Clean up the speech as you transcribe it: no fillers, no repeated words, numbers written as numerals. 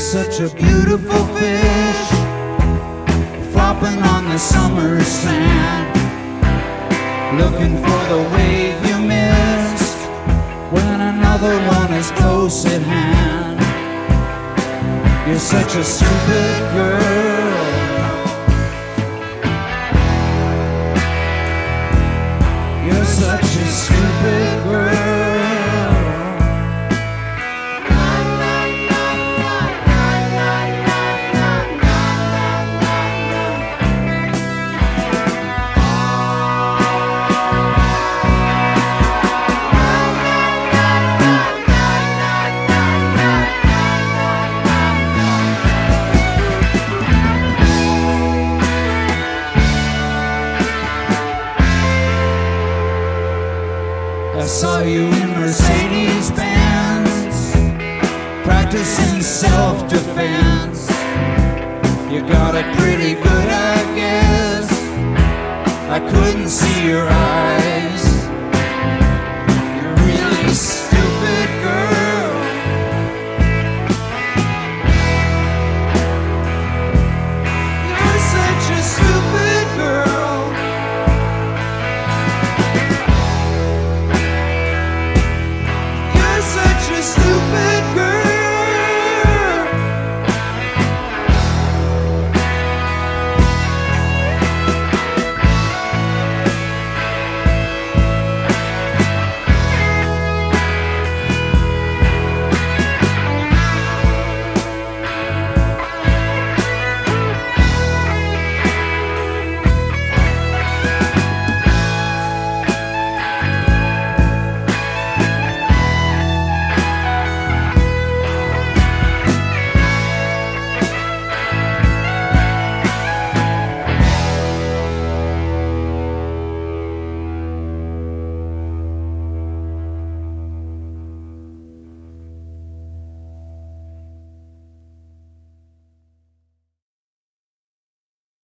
such a beautiful fish, flopping on the summer sand, looking for the wave you missed when another one is close at hand. You're such a stupid girl. You're such a stupid girl. I saw you in Mercedes-Benz, practicing self-defense. You got it pretty good, I guess. I couldn't see your eyes.